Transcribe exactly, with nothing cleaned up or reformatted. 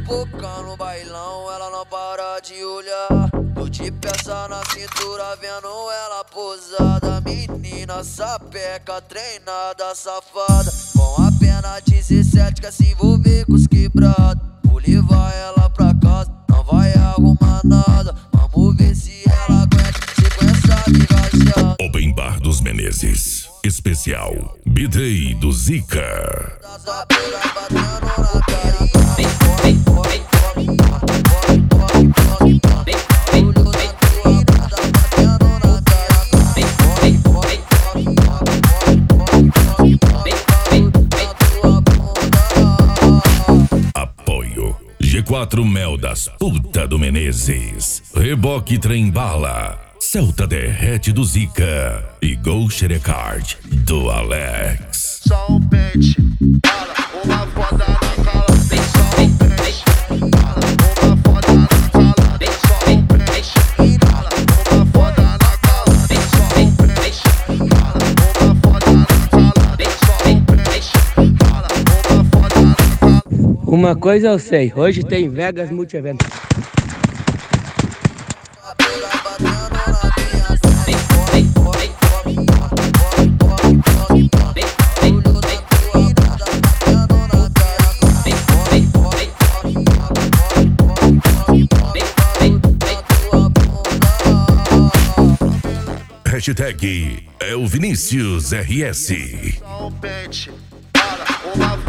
pipoca no bailão, ela não para de olhar. Tô de peça na cintura, vendo ela posada. Menina sapeca, treinada, safada. Com apenas dezessete quer se envolver com os quebrados. Vou levar ela pra casa, não vai arrumar nada. Vamos ver se ela aguenta sequência viajada. Open Bar dos Menezes, especial B-Day do Zica. Apoio G quatro Mel das Puta do Menezes, Reboque Trem Bala, Celta Derrete do Zica e Gol Xerecard do Alex. Só um pente, bala, uma foda na cala. Só um pente, bala, uma foda na cala. Só um pente, bala, uma foda na cala. Só um pente, bala, uma foda na cala. Só um pente, bala, uma foda na cala. Uma coisa eu sei, hoje tem Vegas Multievento. Hashtag é o Vinícius R S. Só um pente, bala, uma